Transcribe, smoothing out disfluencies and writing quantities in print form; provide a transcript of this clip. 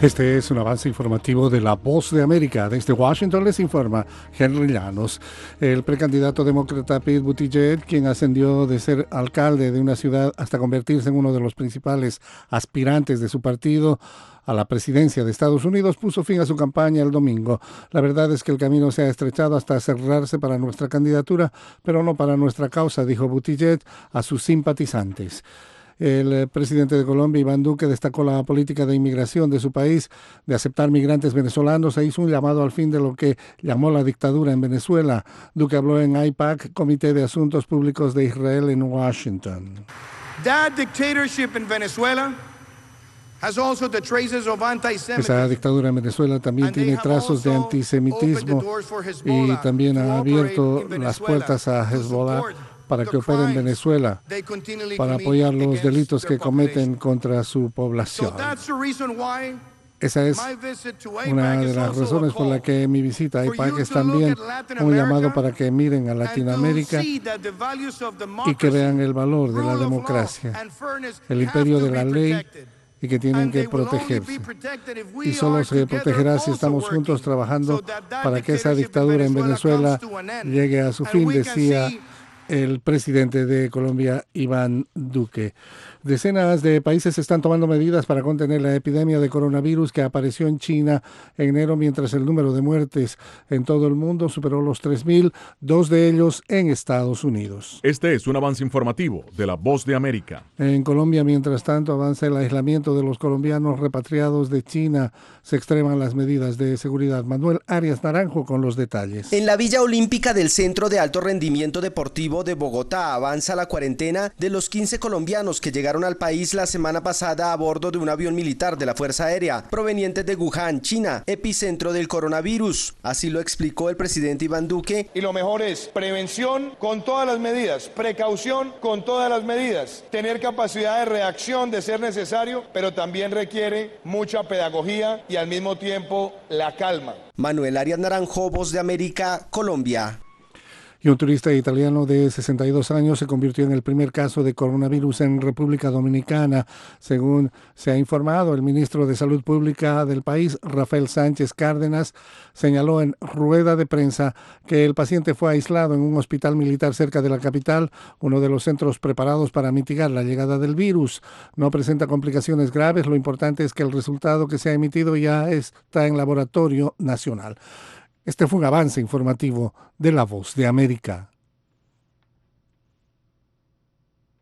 Este es un avance informativo de La Voz de América. Desde Washington les informa Henry Llanos. El precandidato demócrata Pete Buttigieg, quien ascendió de ser alcalde de una ciudad hasta convertirse en uno de los principales aspirantes de su partido a la presidencia de Estados Unidos, puso fin a su campaña el domingo. La verdad es que el camino se ha estrechado hasta cerrarse para nuestra candidatura, pero no para nuestra causa, dijo Buttigieg a sus simpatizantes. El presidente de Colombia, Iván Duque, destacó la política de inmigración de su país, de aceptar migrantes venezolanos, e hizo un llamado al fin de lo que llamó la dictadura en Venezuela. Duque habló en AIPAC, Comité de Asuntos Públicos de Israel en Washington. That dictatorship in Venezuela has also the traces of anti-Semitism. Esa dictadura en Venezuela también tiene trazos de antisemitismo y también ha abierto las puertas a Hezbollah para que opere en Venezuela, para apoyar los delitos que cometen contra su población. Esa es una de las razones por la que mi visita a AIPAC es también un llamado para que miren a Latinoamérica y que vean el valor de la democracia, el imperio de la ley, y que tienen que protegerse. Y solo se protegerá si estamos juntos trabajando para que esa dictadura en Venezuela llegue a su fin, decía el presidente de Colombia, Iván Duque. Decenas de países están tomando medidas para contener la epidemia de coronavirus que apareció en China en enero, mientras el número de muertes en todo el mundo superó los 3.000, dos de ellos en Estados Unidos. Este es un avance informativo de La Voz de América. En Colombia, mientras tanto, avanza el aislamiento de los colombianos repatriados de China. Se extreman las medidas de seguridad. Manuel Arias Naranjo con los detalles. En la Villa Olímpica del Centro de Alto Rendimiento Deportivo de Bogotá avanza la cuarentena de los 15 colombianos que llegaron al país la semana pasada a bordo de un avión militar de la Fuerza Aérea proveniente de Wuhan, China, epicentro del coronavirus. Así lo explicó el presidente Iván Duque. Y lo mejor es prevención con todas las medidas, precaución con todas las medidas, tener capacidad de reacción de ser necesario, pero también requiere mucha pedagogía y al mismo tiempo la calma. Manuel Arias Naranjo, Voz de América, Colombia. Y un turista italiano de 62 años se convirtió en el primer caso de coronavirus en República Dominicana. Según se ha informado, el ministro de Salud Pública del país, Rafael Sánchez Cárdenas, señaló en rueda de prensa que el paciente fue aislado en un hospital militar cerca de la capital, uno de los centros preparados para mitigar la llegada del virus. No presenta complicaciones graves. Lo importante es que el resultado que se ha emitido ya está en laboratorio nacional. Este fue un avance informativo de La Voz de América.